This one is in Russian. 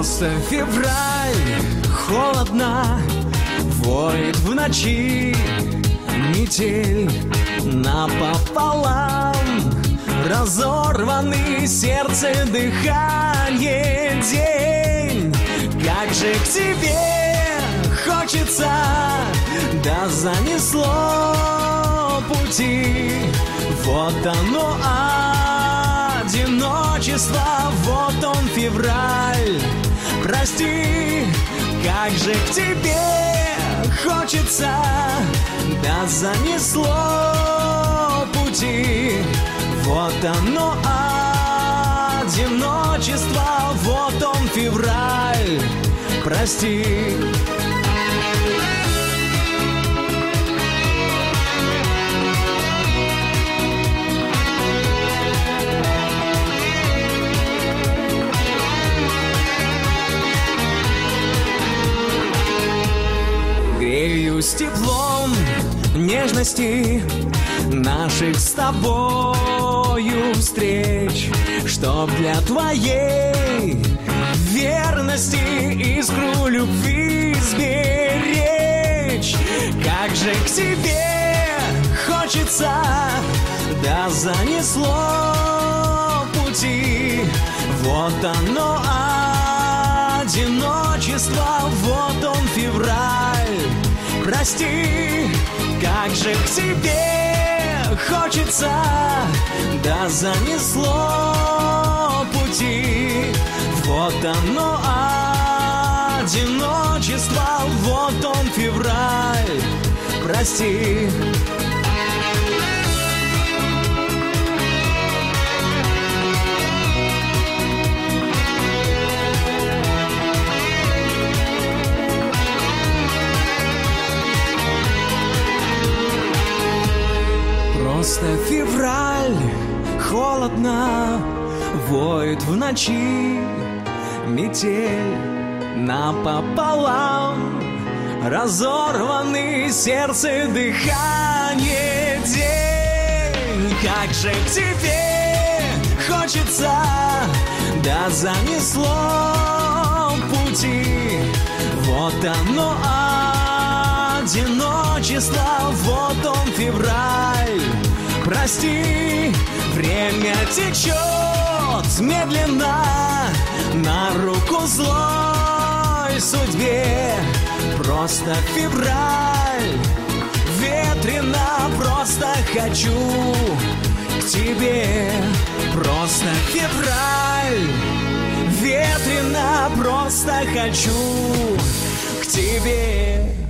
Просто февраль, холодно, воет в ночи метель напополам, разорваны сердце, дыхание, день. Как же к тебе хочется, да занесло пути. Вот оно, одиночество, вот он, февраль. Прости, как же к тебе хочется, да занесло пути. Вот оно, одиночество, вот он, февраль. Прости. Греюсь теплом нежности наших с тобою встреч, чтоб для твоей верности искру любви сберечь. Как же к тебе хочется, да занесло пути. Вот оно, одиночество, вот он, февраль. Прости, как же к тебе хочется, да занесло пути. Вот оно, одиночество, вот он, февраль. Прости. Просто февраль, холодно, воет в ночи метель напополам, разорваны сердце, дыхание, день. Как же к тебе хочется, да занесло пути. Вот оно, одиночество, вот он, февраль. Прости, время течет медленно на руку злой судьбе. Просто февраль, ветрено, просто хочу к тебе. Просто февраль, ветрено, просто хочу к тебе.